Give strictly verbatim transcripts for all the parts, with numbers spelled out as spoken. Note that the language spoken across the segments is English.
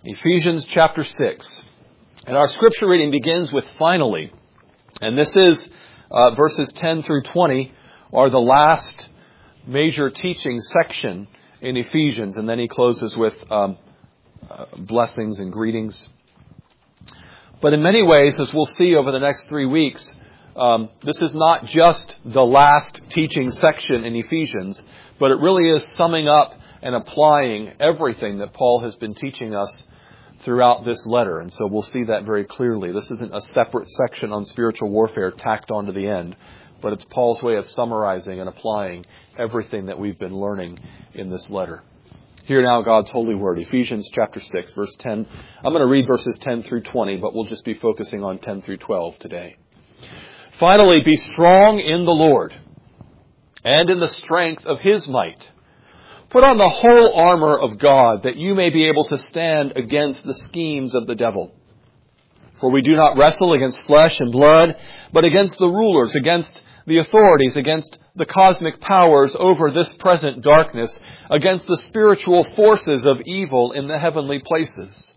Ephesians chapter six. And our scripture reading begins with finally. And this is uh, verses ten through twenty are the last major teaching section in Ephesians. And then he closes with um, uh, blessings and greetings. But in many ways, as we'll see over the next three weeks, um, this is not just the last teaching section in Ephesians, but it really is summing up and applying everything that Paul has been teaching us throughout this letter. And so we'll see that very clearly. This isn't a separate section on spiritual warfare tacked onto the end, but it's Paul's way of summarizing and applying everything that we've been learning in this letter. Hear now God's holy word, Ephesians chapter six, verse ten. I'm going to read verses ten through twenty, but we'll just be focusing on ten through twelve today. Finally, be strong in the Lord and in the strength of His might. Put on the whole armor of God, that you may be able to stand against the schemes of the devil. For we do not wrestle against flesh and blood, but against the rulers, against the authorities, against the cosmic powers over this present darkness, against the spiritual forces of evil in the heavenly places.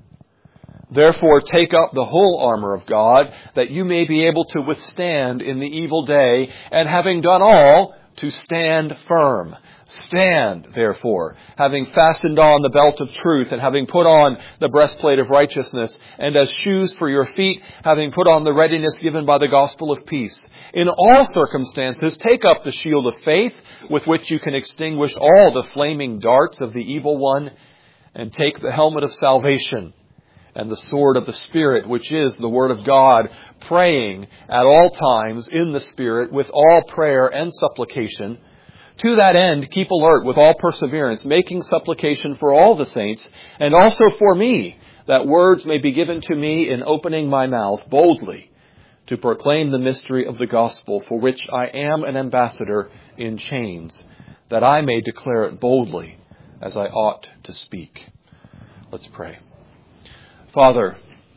Therefore, take up the whole armor of God, that you may be able to withstand in the evil day, and having done all, to stand firm. Stand, therefore, having fastened on the belt of truth, and having put on the breastplate of righteousness, and as shoes for your feet, having put on the readiness given by the gospel of peace. In all circumstances, take up the shield of faith, with which you can extinguish all the flaming darts of the evil one, and take the helmet of salvation, and the sword of the Spirit, which is the Word of God, praying at all times in the Spirit with all prayer and supplication. To that end, keep alert with all perseverance, making supplication for all the saints, and also for me, that words may be given to me in opening my mouth boldly to proclaim the mystery of the gospel, for which I am an ambassador in chains, that I may declare it boldly as I ought to speak. Let's pray. Father,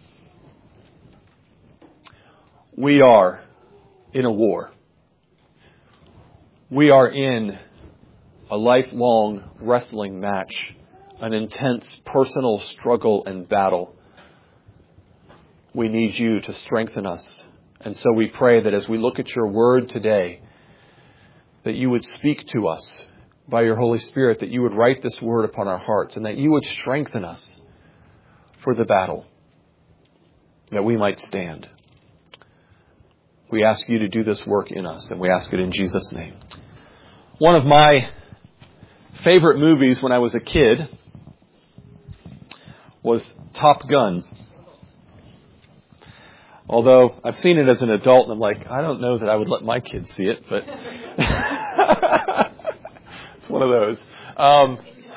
we are in a war. We are in a lifelong wrestling match, an intense personal struggle and battle. We need you to strengthen us. And so we pray that as we look at your word today, that you would speak to us by your Holy Spirit, that you would write this word upon our hearts, and that you would strengthen us for the battle, that we might stand. We ask you to do this work in us, and we ask it in Jesus' name. One of my favorite movies when I was a kid was Top Gun. Although I've seen it as an adult, and I'm like, I don't know that I would let my kids see it, but it's one of those. Um,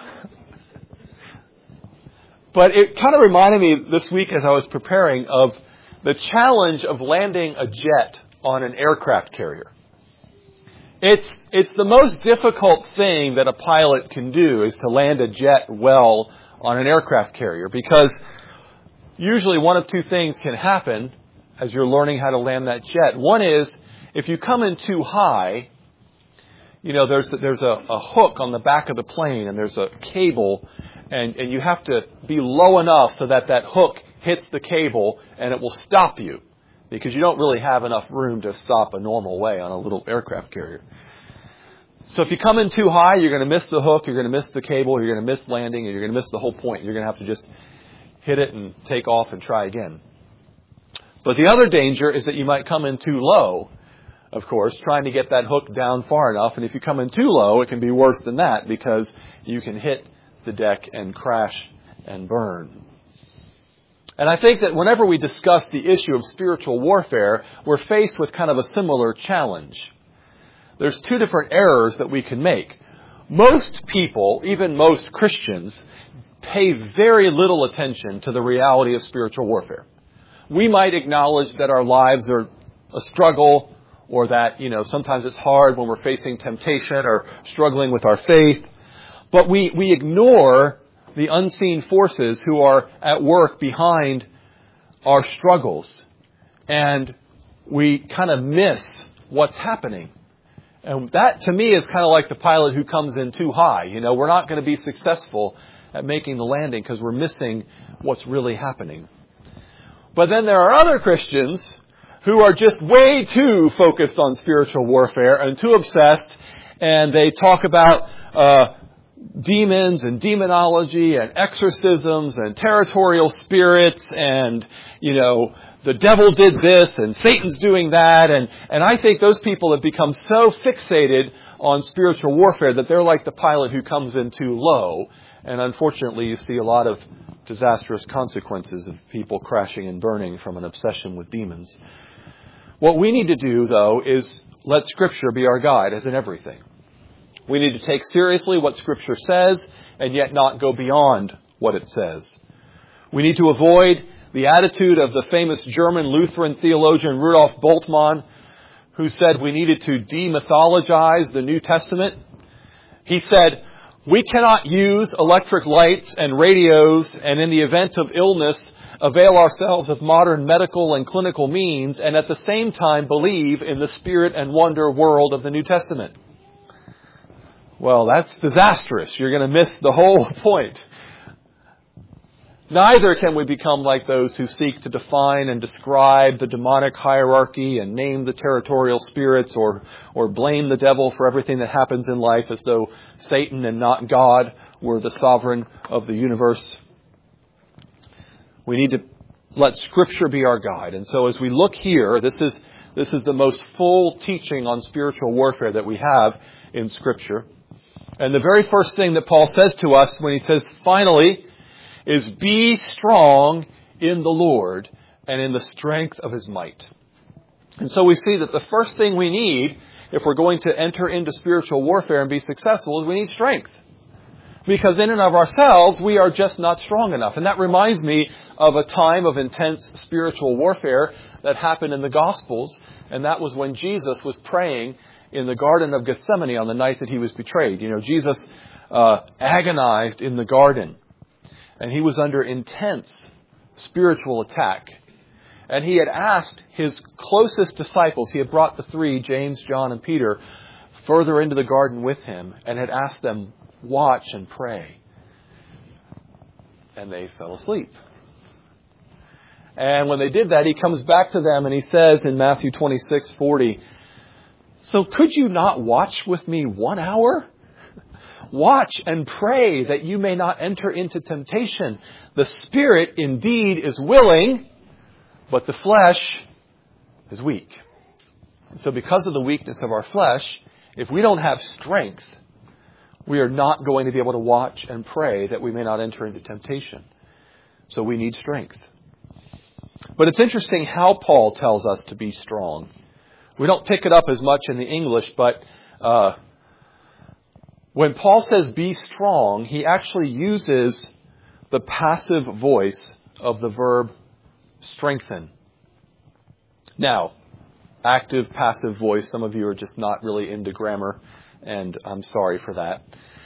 but it kind of reminded me this week as I was preparing of the challenge of landing a jet on an aircraft carrier. It's it's the most difficult thing that a pilot can do is to land a jet well on an aircraft carrier, because usually one of two things can happen as you're learning how to land that jet. One is, if you come in too high, you know, there's there's a, a hook on the back of the plane, and there's a cable, and, and you have to be low enough so that that hook hits the cable and it will stop you, because you don't really have enough room to stop a normal way on a little aircraft carrier. So if you come in too high, you're going to miss the hook, you're going to miss the cable, you're going to miss landing, and you're going to miss the whole point. You're going to have to just hit it and take off and try again. But the other danger is that you might come in too low, of course, trying to get that hook down far enough. And if you come in too low, it can be worse than that, because you can hit the deck and crash and burn. And I think that whenever we discuss the issue of spiritual warfare, we're faced with kind of a similar challenge. There's two different errors that we can make. Most people, even most Christians, pay very little attention to the reality of spiritual warfare. We might acknowledge that our lives are a struggle, or that, you know, sometimes it's hard when we're facing temptation or struggling with our faith. But we, we ignore the unseen forces who are at work behind our struggles. And we kind of miss what's happening. And that, to me, is kind of like the pilot who comes in too high. You know, we're not going to be successful at making the landing because we're missing what's really happening. But then there are other Christians who are just way too focused on spiritual warfare and too obsessed, and they talk about uh demons and demonology and exorcisms and territorial spirits and, you know, the devil did this and Satan's doing that. And, and I think those people have become so fixated on spiritual warfare that they're like the pilot who comes in too low. And unfortunately, you see a lot of disastrous consequences of people crashing and burning from an obsession with demons. What we need to do, though, is let Scripture be our guide, as in everything. We need to take seriously what Scripture says and yet not go beyond what it says. We need to avoid the attitude of the famous German Lutheran theologian Rudolf Bultmann, who said we needed to demythologize the New Testament. He said, we cannot use electric lights and radios and in the event of illness avail ourselves of modern medical and clinical means and at the same time believe in the spirit and wonder world of the New Testament. Well, that's disastrous. You're going to miss the whole point. Neither can we become like those who seek to define and describe the demonic hierarchy and name the territorial spirits or, or blame the devil for everything that happens in life as though Satan and not God were the sovereign of the universe. We need to let Scripture be our guide. And so as we look here, this is, this is the most full teaching on spiritual warfare that we have in Scripture. And the very first thing that Paul says to us when he says, finally, is be strong in the Lord and in the strength of His might. And so we see that the first thing we need, if we're going to enter into spiritual warfare and be successful, is we need strength. Because in and of ourselves, we are just not strong enough. And that reminds me of a time of intense spiritual warfare that happened in the Gospels. And that was when Jesus was praying in the Garden of Gethsemane on the night that He was betrayed. You know, Jesus uh, agonized in the garden. And He was under intense spiritual attack. And He had asked His closest disciples, He had brought the three, James, John, and Peter, further into the garden with Him and had asked them, watch and pray. And they fell asleep. And when they did that, He comes back to them and He says in Matthew twenty-six forty, so could you not watch with me one hour? Watch and pray that you may not enter into temptation. The spirit indeed is willing, but the flesh is weak. And so because of the weakness of our flesh, if we don't have strength, we are not going to be able to watch and pray that we may not enter into temptation. So we need strength. But it's interesting how Paul tells us to be strong. We don't pick it up as much in the English, but uh, when Paul says be strong, he actually uses the passive voice of the verb strengthen. Now, active, passive voice, some of you are just not really into grammar, and I'm sorry for that.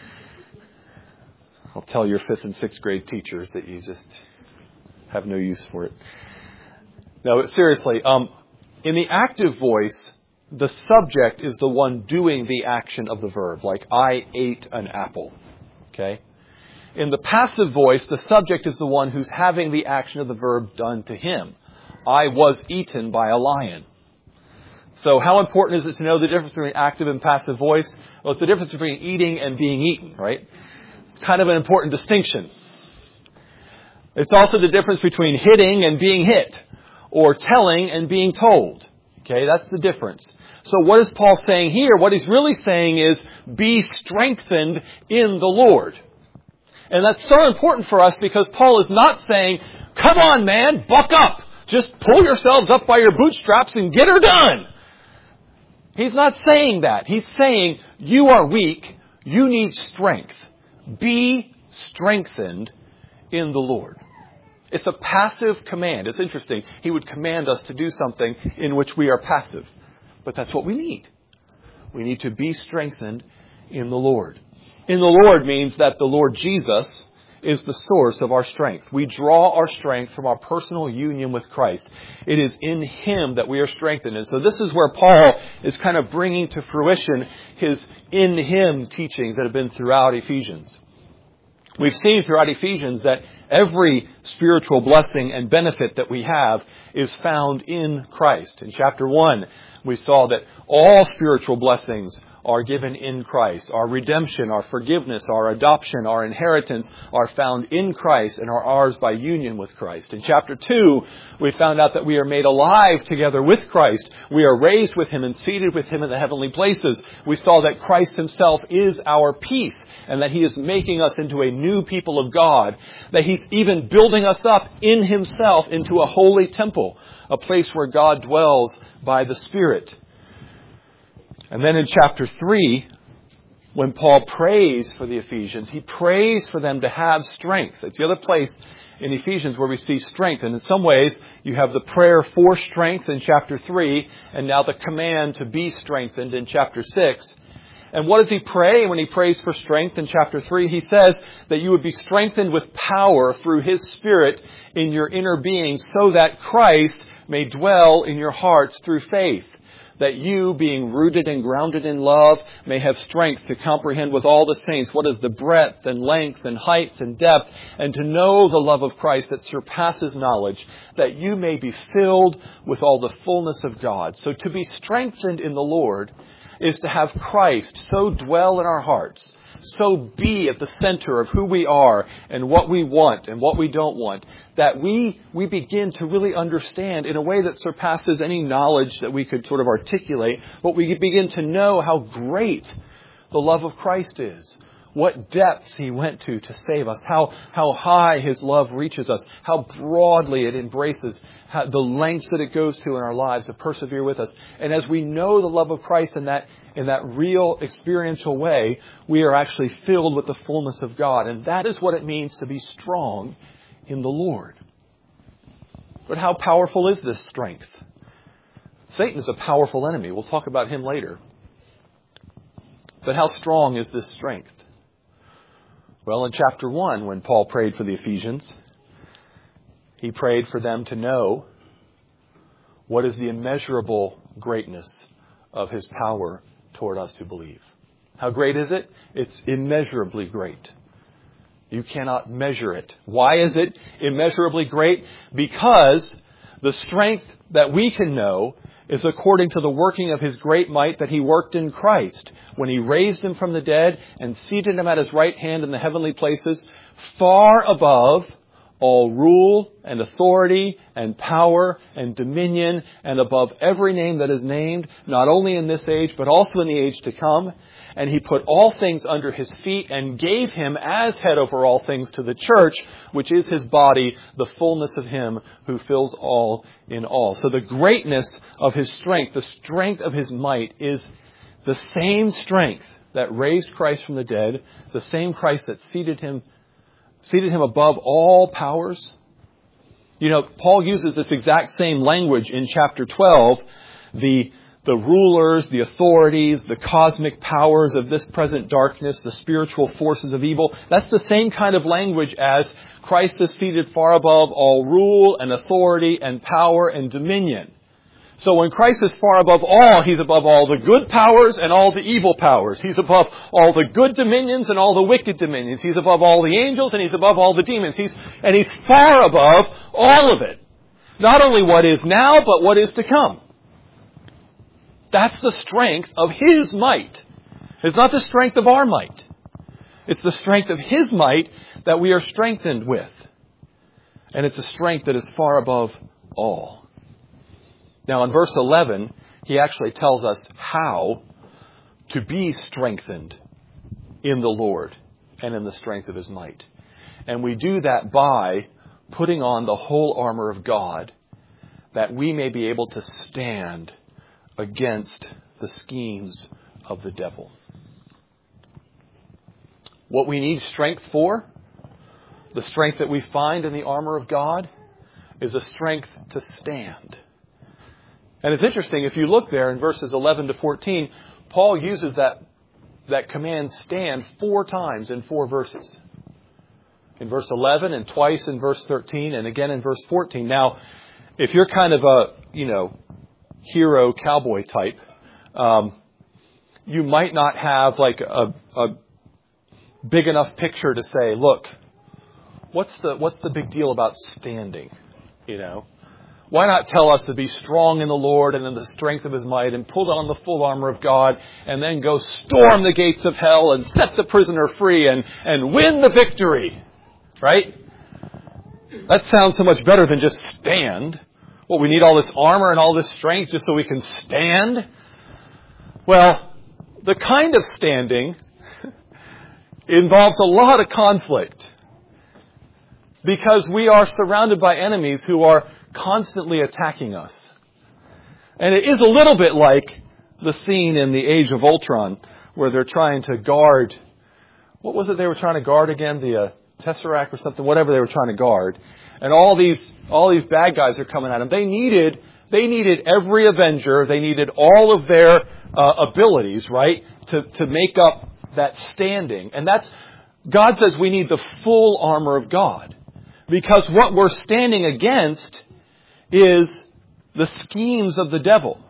I'll tell your fifth and sixth grade teachers that you just have no use for it. No, but seriously, um, in the active voice, the subject is the one doing the action of the verb, like I ate an apple. Okay? In the passive voice, the subject is the one who's having the action of the verb done to him. I was eaten by a lion. So how important is it to know the difference between active and passive voice? Well, it's the difference between eating and being eaten, right? It's kind of an important distinction. It's also the difference between hitting and being hit, or telling and being told. Okay, that's the difference. So what is Paul saying here? What he's really saying is, be strengthened in the Lord. And that's so important for us because Paul is not saying, come on man, buck up. Just pull yourselves up by your bootstraps and get her done. He's not saying that. He's saying, you are weak. You need strength. Be strengthened in the Lord. It's a passive command. It's interesting. He would command us to do something in which we are passive. But that's what we need. We need to be strengthened in the Lord. In the Lord means that the Lord Jesus is the source of our strength. We draw our strength from our personal union with Christ. It is in Him that we are strengthened. And so this is where Paul is kind of bringing to fruition his in Him teachings that have been throughout Ephesians. We've seen throughout Ephesians that every spiritual blessing and benefit that we have is found in Christ. In chapter one, we saw that all spiritual blessings are given in Christ. Our redemption, our forgiveness, our adoption, our inheritance are found in Christ and are ours by union with Christ. In chapter two, we found out that we are made alive together with Christ. We are raised with Him and seated with Him in the heavenly places. We saw that Christ Himself is our peace and that He is making us into a new people of God. That He's even building us up in Himself into a holy temple, a place where God dwells by the Spirit. And then in chapter three, when Paul prays for the Ephesians, he prays for them to have strength. It's the other place in Ephesians where we see strength. And in some ways, you have the prayer for strength in chapter three, and now the command to be strengthened in chapter six. And what does he pray when he prays for strength in chapter three? He says that you would be strengthened with power through His Spirit in your inner being, so that Christ may dwell in your hearts through faith. That you, being rooted and grounded in love, may have strength to comprehend with all the saints what is the breadth and length and height and depth, and to know the love of Christ that surpasses knowledge, that you may be filled with all the fullness of God. So to be strengthened in the Lord is to have Christ so dwell in our hearts, so be at the center of who we are and what we want and what we don't want, that we we begin to really understand in a way that surpasses any knowledge that we could sort of articulate, but we begin to know how great the love of Christ is. What depths He went to to save us. How, how high His love reaches us. How broadly it embraces how, the lengths that it goes to in our lives to persevere with us. And as we know the love of Christ in that, in that real experiential way, we are actually filled with the fullness of God. And that is what it means to be strong in the Lord. But how powerful is this strength? Satan is a powerful enemy. We'll talk about him later. But how strong is this strength? Well, in chapter one, when Paul prayed for the Ephesians, he prayed for them to know what is the immeasurable greatness of His power toward us who believe. How great is it? It's immeasurably great. You cannot measure it. Why is it immeasurably great? Because the strength that we can know is according to the working of His great might that He worked in Christ when He raised Him from the dead and seated Him at His right hand in the heavenly places, far above all rule and authority and power and dominion, and above every name that is named, not only in this age, but also in the age to come. And He put all things under His feet and gave Him as head over all things to the church, which is His body, the fullness of Him who fills all in all. So the greatness of His strength, the strength of His might, is the same strength that raised Christ from the dead, the same Christ that seated Him Seated him above all powers. You know, Paul uses this exact same language in chapter twelve. The, the rulers, the authorities, the cosmic powers of this present darkness, the spiritual forces of evil. That's the same kind of language as Christ is seated far above all rule and authority and power and dominion. So when Christ is far above all, He's above all the good powers and all the evil powers. He's above all the good dominions and all the wicked dominions. He's above all the angels and He's above all the demons. He's, and He's far above all of it. Not only what is now, but what is to come. That's the strength of His might. It's not the strength of our might. It's the strength of His might that we are strengthened with. And it's a strength that is far above all. Now, in verse eleven, he actually tells us how to be strengthened in the Lord and in the strength of His might. And we do that by putting on the whole armor of God, that we may be able to stand against the schemes of the devil. What we need strength for, the strength that we find in the armor of God, is a strength to stand. And it's interesting, if you look there in verses eleven to fourteen, Paul uses that, that command stand four times in four verses. In verse eleven and twice in verse thirteen and again in verse fourteen. Now, if you're kind of a, you know, hero cowboy type, um, you might not have like a, a big enough picture to say, look, what's the what's the big deal about standing? You know, why not tell us to be strong in the Lord and in the strength of His might and put on the full armor of God and then go storm the gates of hell and set the prisoner free and, and win the victory, right? That sounds so much better than just stand. Well, we need all this armor and all this strength just so we can stand. Well, the kind of standing involves a lot of conflict because we are surrounded by enemies who are constantly attacking us. And it is a little bit like the scene in the Age of Ultron where they're trying to guard, what was it they were trying to guard again? The uh, Tesseract or something, whatever they were trying to guard. And all these all these bad guys are coming at them. They needed they needed every Avenger. They needed all of their uh, abilities, right, to to make up that standing. And that's God says we need the full armor of God, because what we're standing against is the schemes of the devil.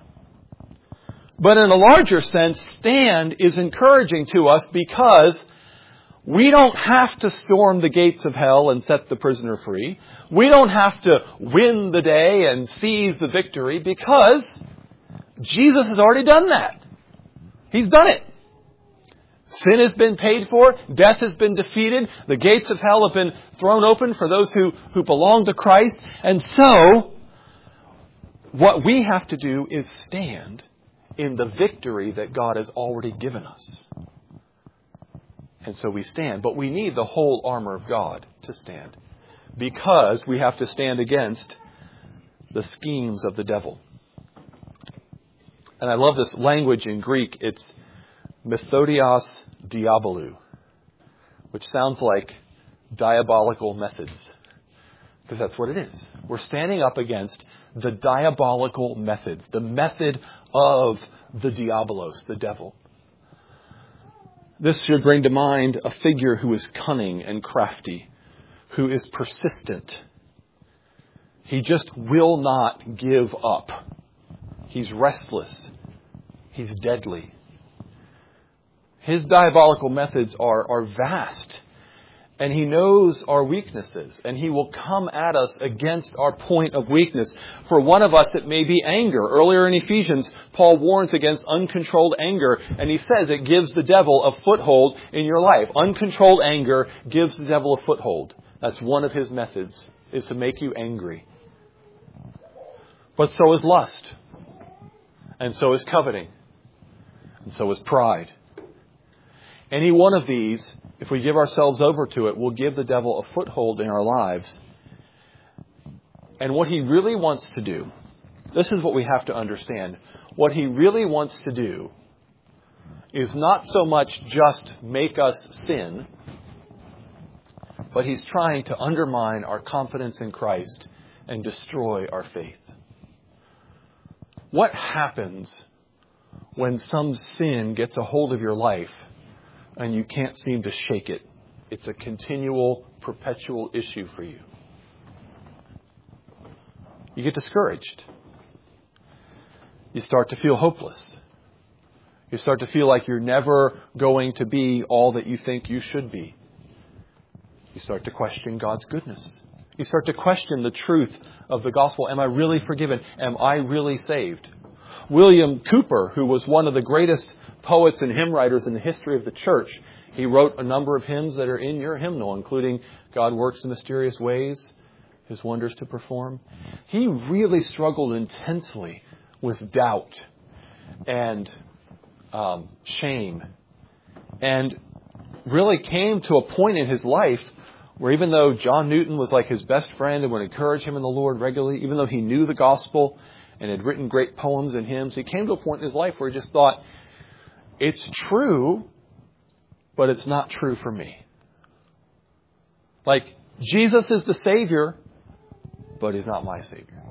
But in a larger sense, stand is encouraging to us because we don't have to storm the gates of hell and set the prisoner free. We don't have to win the day and seize the victory because Jesus has already done that. He's done it. Sin has been paid for. Death has been defeated. The gates of hell have been thrown open for those who, who belong to Christ. And so, what we have to do is stand in the victory that God has already given us. And so we stand. But we need the whole armor of God to stand, because we have to stand against the schemes of the devil. And I love this language in Greek. It's Methodios Diabolou, which sounds like diabolical methods, because that's what it is. We're standing up against the diabolical methods, the method of the diabolos, the devil. This should bring to mind a figure who is cunning and crafty, who is persistent. He just will not give up. He's restless. He's deadly. His diabolical methods are, are vast. And he knows our weaknesses. And he will come at us against our point of weakness. For one of us, it may be anger. Earlier in Ephesians, Paul warns against uncontrolled anger. And he says it gives the devil a foothold in your life. Uncontrolled anger gives the devil a foothold. That's one of his methods, is to make you angry. But so is lust. And so is coveting. And so is pride. Any one of these, if we give ourselves over to it, will give the devil a foothold in our lives. And what he really wants to do, this is what we have to understand. What he really wants to do is not so much just make us sin, but he's trying to undermine our confidence in Christ and destroy our faith. What happens when some sin gets a hold of your life and you can't seem to shake it? It's a continual, perpetual issue for you. You get discouraged. You start to feel hopeless. You start to feel like you're never going to be all that you think you should be. You start to question God's goodness. You start to question the truth of the gospel. Am I really forgiven? Am I really saved? William Cowper, who was one of the greatest poets and hymn writers in the history of the church, he wrote a number of hymns that are in your hymnal, including God Works in Mysterious Ways, His Wonders to Perform. He really struggled intensely with doubt and um, shame, and really came to a point in his life where, even though John Newton was like his best friend and would encourage him in the Lord regularly, even though he knew the gospel and had written great poems and hymns, he came to a point in his life where he just thought, it's true, but it's not true for me. Like, Jesus is the Savior, but He's not my Savior.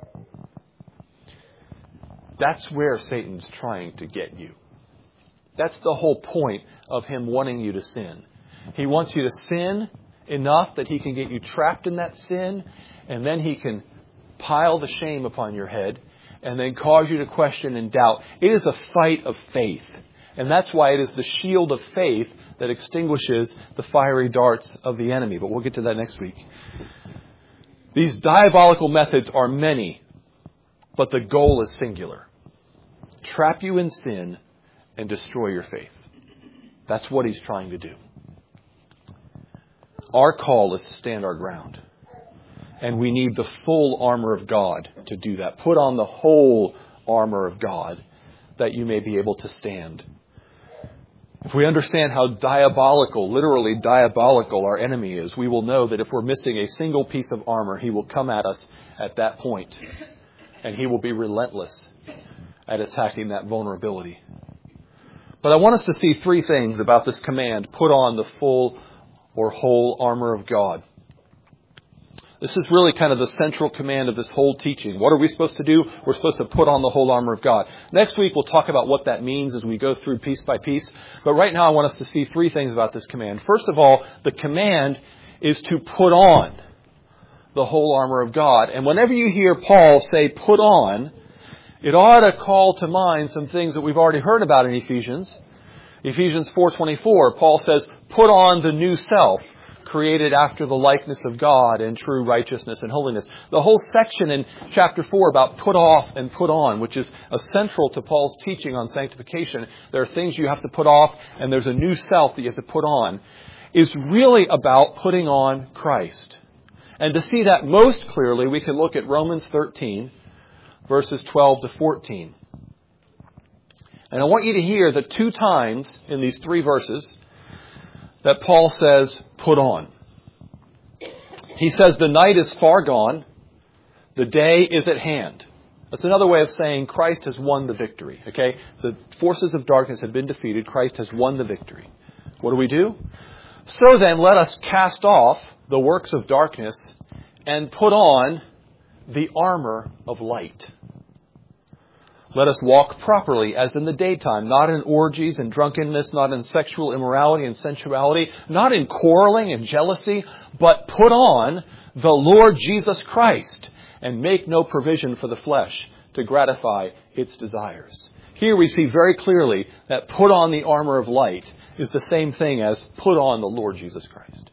That's where Satan's trying to get you. That's the whole point of him wanting you to sin. He wants you to sin enough that he can get you trapped in that sin, and then he can pile the shame upon your head and then cause you to question and doubt. It is a fight of faith. And that's why it is the shield of faith that extinguishes the fiery darts of the enemy. But we'll get to that next week. These diabolical methods are many, but the goal is singular. Trap you in sin and destroy your faith. That's what he's trying to do. Our call is to stand our ground. And we need the full armor of God to do that. Put on the whole armor of God that you may be able to stand. If we understand how diabolical, literally diabolical our enemy is, we will know that if we're missing a single piece of armor, he will come at us at that point. And he will be relentless at attacking that vulnerability. But I want us to see three things about this command, put on the full or whole armor of God. This is really kind of the central command of this whole teaching. What are we supposed to do? We're supposed to put on the whole armor of God. Next week, we'll talk about what that means as we go through piece by piece. But right now, I want us to see three things about this command. First of all, the command is to put on the whole armor of God. And whenever you hear Paul say put on, it ought to call to mind some things that we've already heard about in Ephesians. Ephesians four twenty-four, Paul says, put on the new self, created after the likeness of God in true righteousness and holiness. The whole section in chapter four about put off and put on, which is essential to Paul's teaching on sanctification. There are things you have to put off, and there's a new self that you have to put on, is really about putting on Christ. And to see that most clearly, we can look at Romans thirteen, verses twelve to fourteen. And I want you to hear that two times in these three verses that Paul says, put on. He says the night is far gone. The day is at hand. That's another way of saying Christ has won the victory. Okay? The forces of darkness have been defeated. Christ has won the victory. What do we do? So then let us cast off the works of darkness and put on the armor of light. Let us walk properly as in the daytime, not in orgies and drunkenness, not in sexual immorality and sensuality, not in quarreling and jealousy, but put on the Lord Jesus Christ and make no provision for the flesh to gratify its desires. Here we see very clearly that put on the armor of light is the same thing as put on the Lord Jesus Christ.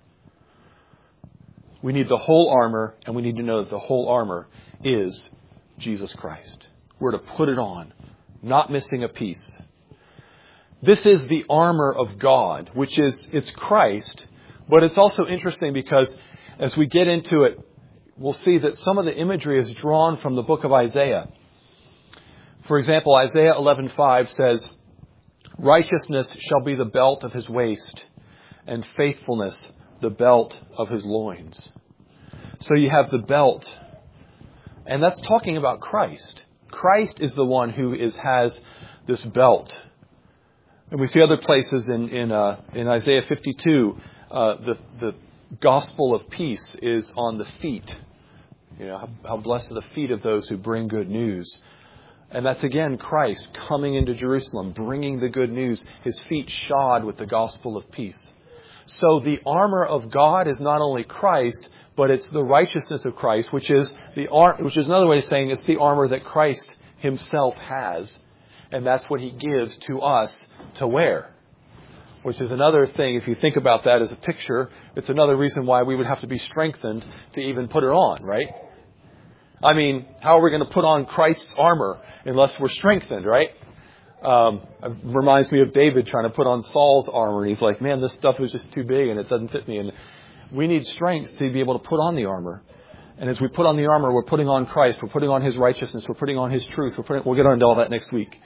We need the whole armor, and we need to know that the whole armor is Jesus Christ. We're to put it on, not missing a piece. This is the armor of God, which is, it's Christ, but it's also interesting because as we get into it, we'll see that some of the imagery is drawn from the book of Isaiah. For example, Isaiah eleven five says, righteousness shall be the belt of his waist, and faithfulness the belt of his loins. So you have the belt, and that's talking about Christ. Christ is the one who is has this belt. And we see other places in in, uh, in Isaiah fifty-two, uh, the the gospel of peace is on the feet. You know, how, how blessed are the feet of those who bring good news. And that's again Christ coming into Jerusalem, bringing the good news, his feet shod with the gospel of peace. So the armor of God is not only Christ, but it's the righteousness of Christ, which is the ar- which is another way of saying it's the armor that Christ himself has. And that's what he gives to us to wear. Which is another thing, if you think about that as a picture, it's another reason why we would have to be strengthened to even put it on, right? I mean, how are we going to put on Christ's armor unless we're strengthened, right? Um, it reminds me of David trying to put on Saul's armor. And he's like, man, this stuff is just too big and it doesn't fit me. And we need strength to be able to put on the armor. And as we put on the armor, we're putting on Christ. We're putting on his righteousness. We're putting on his truth. We're putting, we'll get into all that next week.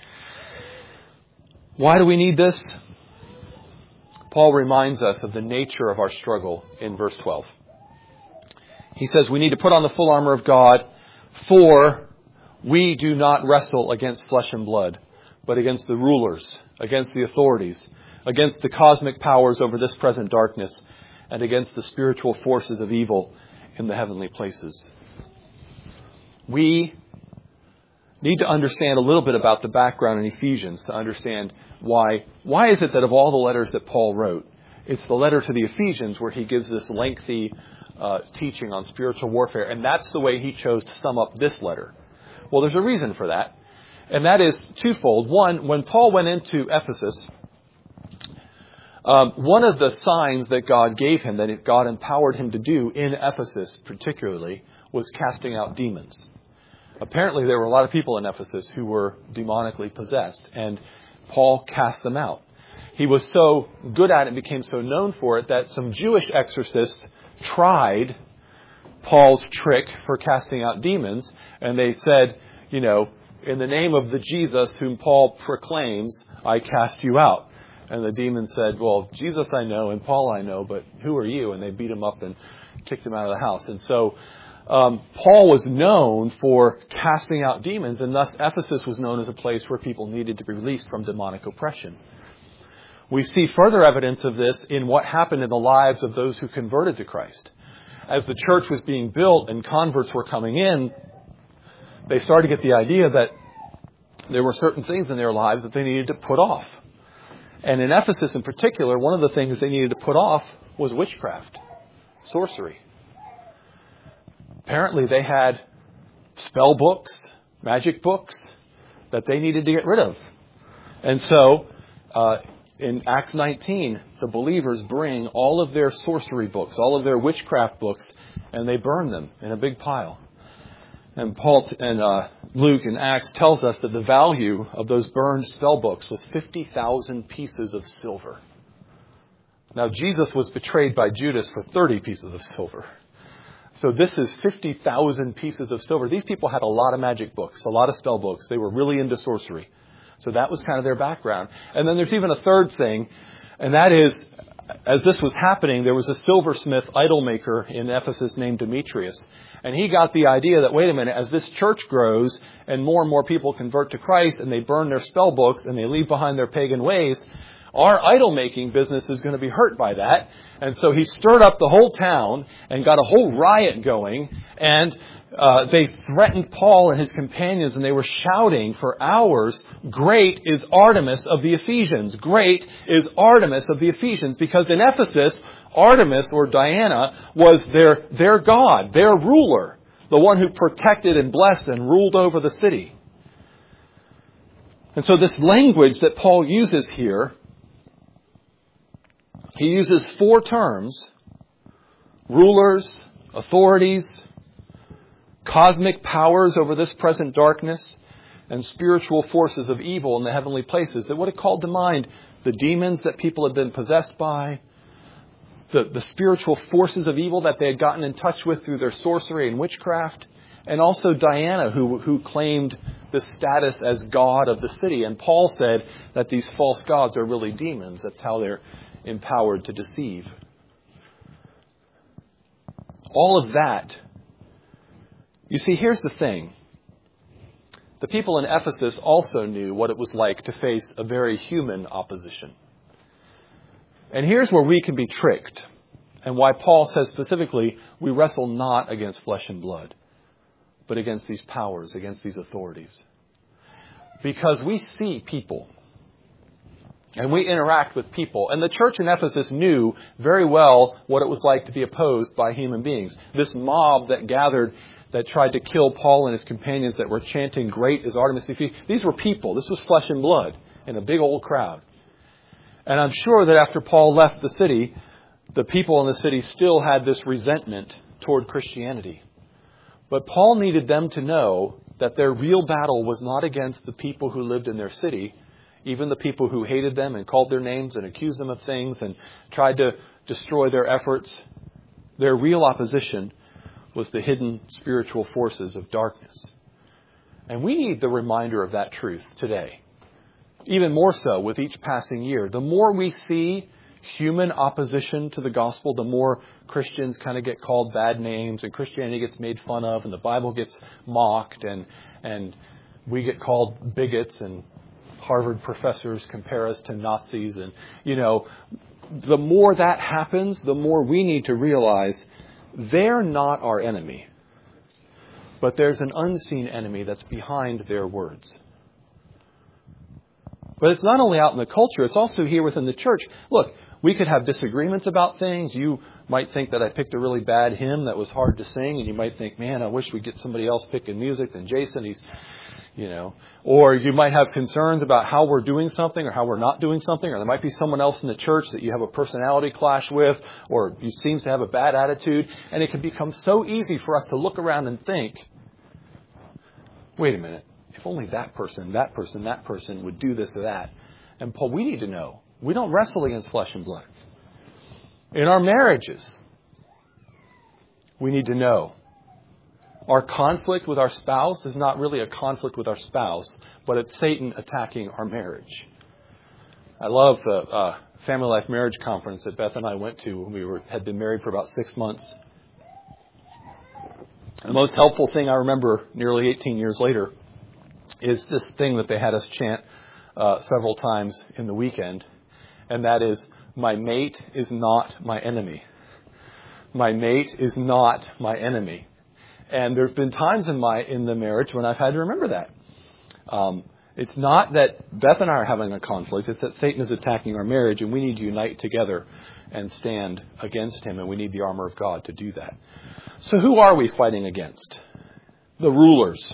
Why do we need this? Paul reminds us of the nature of our struggle in verse twelve. He says we need to put on the full armor of God, for we do not wrestle against flesh and blood, but against the rulers, against the authorities, against the cosmic powers over this present darkness, and against the spiritual forces of evil in the heavenly places. We need to understand a little bit about the background in Ephesians to understand why. Why is it that of all the letters that Paul wrote, it's the letter to the Ephesians where he gives this lengthy uh, teaching on spiritual warfare, and that's the way he chose to sum up this letter. Well, there's a reason for that. And that is twofold. One, when Paul went into Ephesus, um, one of the signs that God gave him, that God empowered him to do in Ephesus particularly, was casting out demons. Apparently there were a lot of people in Ephesus who were demonically possessed, and Paul cast them out. He was so good at it and became so known for it that some Jewish exorcists tried Paul's trick for casting out demons, and they said, you know, in the name of the Jesus whom Paul proclaims, I cast you out. And the demon said, well, Jesus I know and Paul I know, but who are you? And they beat him up and kicked him out of the house. And so um, Paul was known for casting out demons, and thus Ephesus was known as a place where people needed to be released from demonic oppression. We see further evidence of this in what happened in the lives of those who converted to Christ. As the church was being built and converts were coming in, they started to get the idea that there were certain things in their lives that they needed to put off. And in Ephesus in particular, one of the things they needed to put off was witchcraft, sorcery. Apparently they had spell books, magic books that they needed to get rid of. And so uh, in Acts nineteen, the believers bring all of their sorcery books, all of their witchcraft books, and they burn them in a big pile. And Paul and uh, Luke in Acts tells us that the value of those burned spell books was fifty thousand pieces of silver. Now, Jesus was betrayed by Judas for thirty pieces of silver. So this is fifty thousand pieces of silver. These people had a lot of magic books, a lot of spell books. They were really into sorcery. So that was kind of their background. And then there's even a third thing, and that is, as this was happening, there was a silversmith idol maker in Ephesus named Demetrius. And he got the idea that, wait a minute, as this church grows and more and more people convert to Christ and they burn their spell books and they leave behind their pagan ways, our idol-making business is going to be hurt by that. And so he stirred up the whole town and got a whole riot going. And uh, they threatened Paul and his companions, and they were shouting for hours, "Great is Artemis of the Ephesians! Great is Artemis of the Ephesians!" Because in Ephesus, Artemis, or Diana, was their, their god, their ruler, the one who protected and blessed and ruled over the city. And so this language that Paul uses here, he uses four terms: rulers, authorities, cosmic powers over this present darkness, and spiritual forces of evil in the heavenly places. That would have called to mind the demons that people had been possessed by, the, the spiritual forces of evil that they had gotten in touch with through their sorcery and witchcraft, and also Diana, who, who claimed the status as god of the city. And Paul said that these false gods are really demons. That's how they're empowered to deceive. All of that. You see, here's the thing. The people in Ephesus also knew what it was like to face a very human opposition. And here's where we can be tricked, and why Paul says specifically, we wrestle not against flesh and blood, but against these powers, against these authorities. Because we see people, and we interact with people. And the church in Ephesus knew very well what it was like to be opposed by human beings. This mob that gathered, that tried to kill Paul and his companions, that were chanting, "Great is Artemis of Ephesus." These were people. This was flesh and blood in a big old crowd. And I'm sure that after Paul left the city, the people in the city still had this resentment toward Christianity. But Paul needed them to know that their real battle was not against the people who lived in their city, even the people who hated them and called their names and accused them of things and tried to destroy their efforts. Their real opposition was the hidden spiritual forces of darkness. And we need the reminder of that truth today. Even more so with each passing year. The more we see human opposition to the gospel, the more Christians kind of get called bad names and Christianity gets made fun of and the Bible gets mocked and, and we get called bigots and Harvard professors compare us to Nazis. And, you know, the more that happens, the more we need to realize they're not our enemy. But there's an unseen enemy that's behind their words. But it's not only out in the culture, it's also here within the church. Look, we could have disagreements about things. You might think that I picked a really bad hymn that was hard to sing, and you might think, man, I wish we'd get somebody else picking music than Jason. He's, you know, or you might have concerns about how we're doing something or how we're not doing something, or there might be someone else in the church that you have a personality clash with, or he seems to have a bad attitude, and it can become so easy for us to look around and think, wait a minute, if only that person, that person, that person would do this or that. And Paul, we need to know, we don't wrestle against flesh and blood. In our marriages, we need to know our conflict with our spouse is not really a conflict with our spouse, but it's Satan attacking our marriage. I love the uh, Family Life Marriage Conference that Beth and I went to when we were had been married for about six months. The most helpful thing I remember nearly eighteen years later is this thing that they had us chant uh, several times in the weekend, and that is, my mate is not my enemy. My mate is not my enemy. And there's been times in my in the marriage when I've had to remember that. Um, it's not that Beth and I are having a conflict. It's that Satan is attacking our marriage, and we need to unite together and stand against him, and we need the armor of God to do that. So who are we fighting against? The rulers,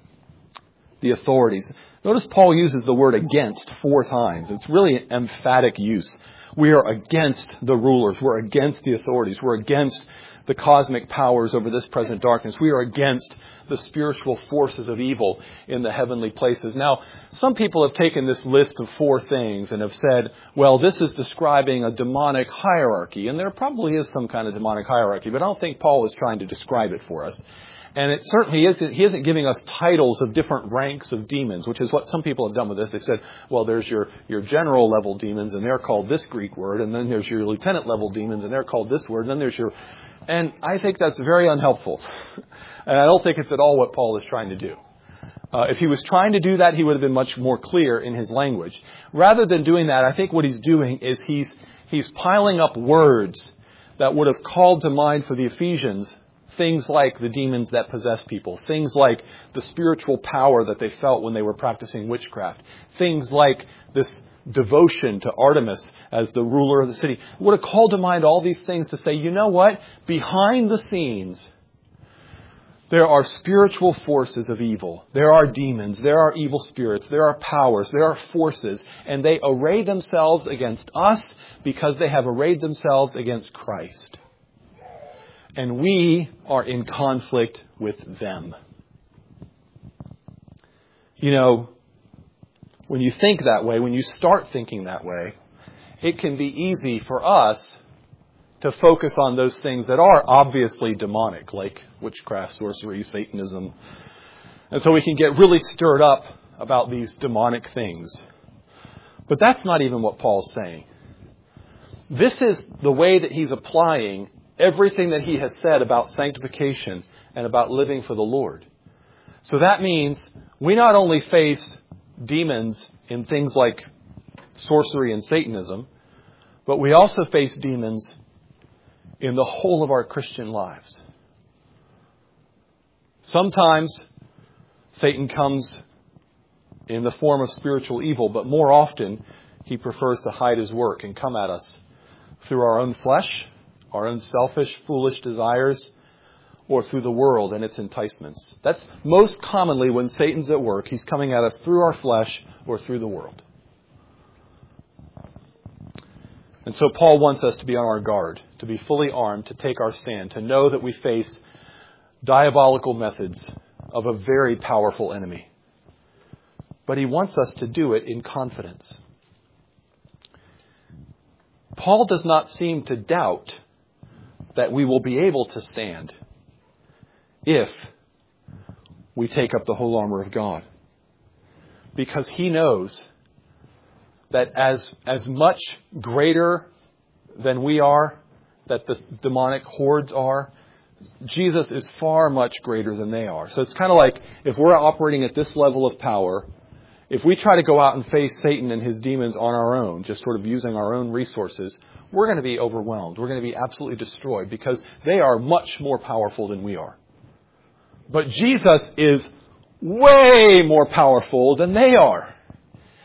the authorities. Notice Paul uses the word against four times. It's really an emphatic use. We are against the rulers. We're against the authorities. We're against the cosmic powers over this present darkness. We are against the spiritual forces of evil in the heavenly places. Now, some people have taken this list of four things and have said, well, this is describing a demonic hierarchy. And there probably is some kind of demonic hierarchy, but I don't think Paul is trying to describe it for us. And it certainly isn't, he isn't giving us titles of different ranks of demons, which is what some people have done with this. They've said, well, there's your, your general level demons, and they're called this Greek word, and then there's your lieutenant level demons, and they're called this word, and then there's your... And I think that's very unhelpful. And I don't think it's at all what Paul is trying to do. Uh, if he was trying to do that, he would have been much more clear in his language. Rather than doing that, I think what he's doing is he's he's piling up words that would have called to mind for the Ephesians things like the demons that possess people, things like the spiritual power that they felt when they were practicing witchcraft, things like this devotion to Artemis as the ruler of the city. It would have called to mind all these things to say, you know what? Behind the scenes, there are spiritual forces of evil. There are demons. There are evil spirits. There are powers. There are forces. And they array themselves against us because they have arrayed themselves against Christ. And we are in conflict with them. You know, when you think that way, when you start thinking that way, it can be easy for us to focus on those things that are obviously demonic, like witchcraft, sorcery, Satanism. And so we can get really stirred up about these demonic things. But that's not even what Paul's saying. This is the way that he's applying everything that he has said about sanctification and about living for the Lord. So that means we not only face demons in things like sorcery and Satanism, but we also face demons in the whole of our Christian lives. Sometimes Satan comes in the form of spiritual evil, but more often he prefers to hide his work and come at us through our own flesh, our own selfish, foolish desires, or through the world and its enticements. That's most commonly when Satan's at work. He's coming at us through our flesh or through the world. And so Paul wants us to be on our guard, to be fully armed, to take our stand, to know that we face diabolical methods of a very powerful enemy. But he wants us to do it in confidence. Paul does not seem to doubt that we will be able to stand if we take up the whole armor of God. Because he knows that as, as much greater than we are, that the demonic hordes are, Jesus is far much greater than they are. So it's kind of like if we're operating at this level of power, if we try to go out and face Satan and his demons on our own, just sort of using our own resources, we're going to be overwhelmed. We're going to be absolutely destroyed because they are much more powerful than we are. But Jesus is way more powerful than they are.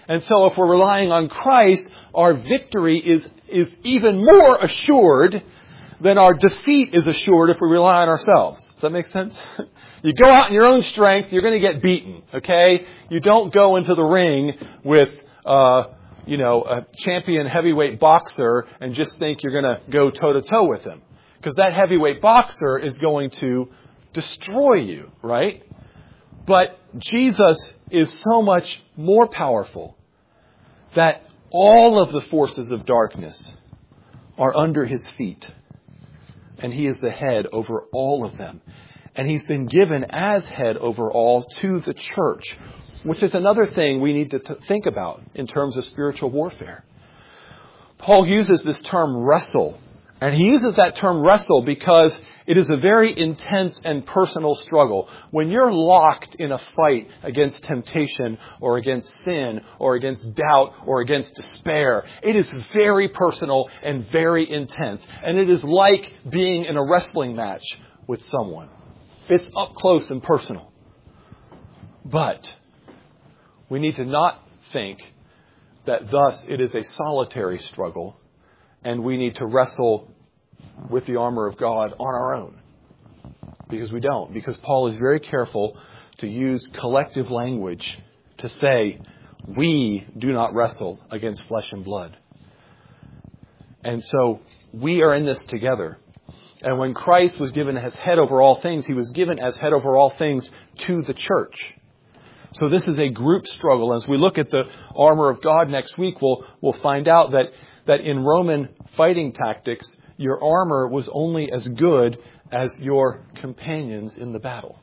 And so if we're relying on Christ, our victory is, is even more assured than our defeat is assured if we rely on ourselves. Does that make sense? You go out in your own strength, you're going to get beaten, okay? You don't go into the ring with, uh, you know, a champion heavyweight boxer and just think you're going to go toe-to-toe with him. Because that heavyweight boxer is going to destroy you, right? But Jesus is so much more powerful that all of the forces of darkness are under his feet. And he is the head over all of them. And he's been given as head over all to the church, which is another thing we need to t- think about in terms of spiritual warfare. Paul uses this term wrestle. And he uses that term wrestle because it is a very intense and personal struggle. When you're locked in a fight against temptation or against sin or against doubt or against despair, it is very personal and very intense. And it is like being in a wrestling match with someone. It's up close and personal. But we need to not think that thus it is a solitary struggle and we need to wrestle with the armor of God on our own. Because we don't. Because Paul is very careful to use collective language to say, we do not wrestle against flesh and blood. And so we are in this together. And when Christ was given as head over all things, he was given as head over all things to the church. So this is a group struggle. As we look at the armor of God next week, we'll, we'll find out that, that in Roman fighting tactics, your armor was only as good as your companions in the battle.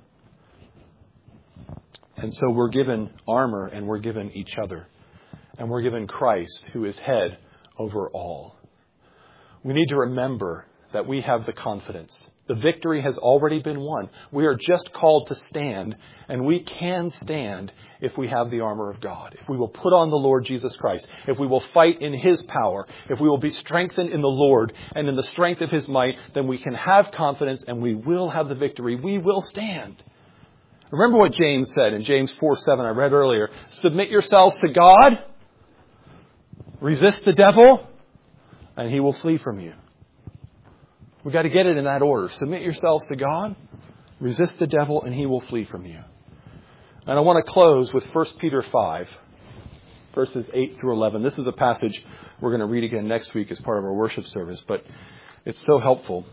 And so we're given armor and we're given each other. And we're given Christ, who is head over all. We need to remember that we have the confidence. The victory has already been won. We are just called to stand, and we can stand if we have the armor of God. If we will put on the Lord Jesus Christ, if we will fight in his power, if we will be strengthened in the Lord and in the strength of his might, then we can have confidence and we will have the victory. We will stand. Remember what James said in James four seven I read earlier. Submit yourselves to God, resist the devil, and he will flee from you. We've got to get it in that order. Submit yourselves to God, resist the devil, and he will flee from you. And I want to close with First Peter five, verses eight through eleven. This is a passage we're going to read again next week as part of our worship service, but it's so helpful.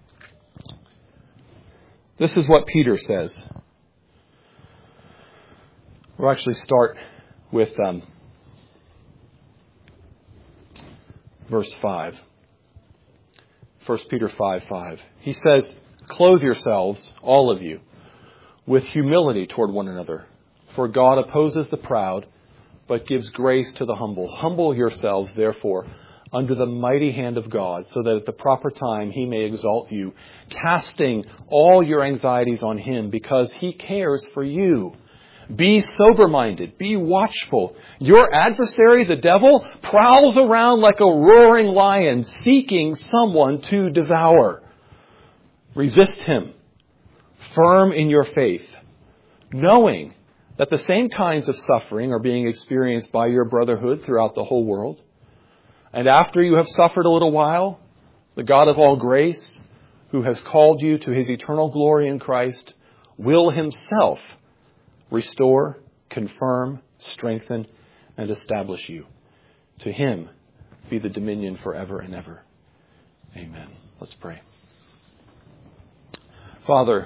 This is what Peter says. We'll actually start with um, verse five. First Peter five five. He says, clothe yourselves, all of you, with humility toward one another. For God opposes the proud, but gives grace to the humble. Humble yourselves, therefore, under the mighty hand of God, so that at the proper time he may exalt you, casting all your anxieties on him, because he cares for you. Be sober-minded. Be watchful. Your adversary, the devil, prowls around like a roaring lion, seeking someone to devour. Resist him, firm in your faith, knowing that the same kinds of suffering are being experienced by your brotherhood throughout the whole world. And after you have suffered a little while, the God of all grace, who has called you to his eternal glory in Christ, will himself restore, confirm, strengthen, and establish you. To him be the dominion forever and ever. Amen. Let's pray. Father,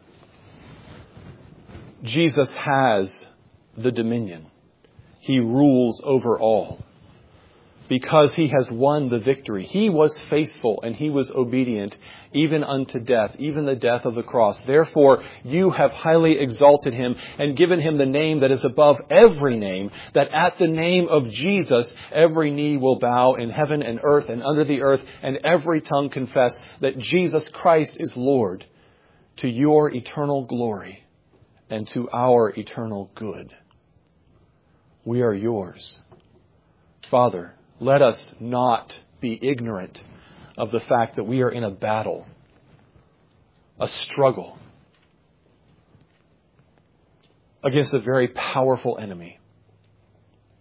Jesus has the dominion. He rules over all. Because he has won the victory. He was faithful and he was obedient, even unto death, even the death of the cross. Therefore, you have highly exalted him and given him the name that is above every name, that at the name of Jesus, every knee will bow in heaven and earth and under the earth, and every tongue confess that Jesus Christ is Lord, to your eternal glory and to our eternal good. We are yours. Father, let us not be ignorant of the fact that we are in a battle, a struggle against a very powerful enemy.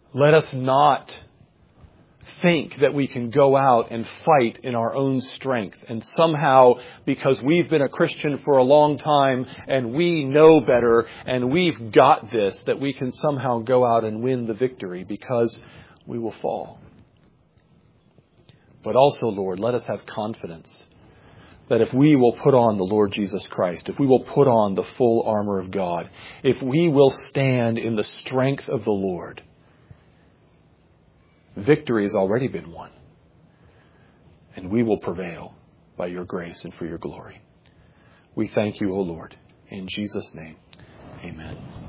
Let us not think that we can go out and fight in our own strength and somehow, because we've been a Christian for a long time and we know better and we've got this, that we can somehow go out and win the victory, because we will fall. But also, Lord, let us have confidence that if we will put on the Lord Jesus Christ, if we will put on the full armor of God, if we will stand in the strength of the Lord, victory has already been won. And we will prevail by your grace and for your glory. We thank you, O Lord. In Jesus' name, amen.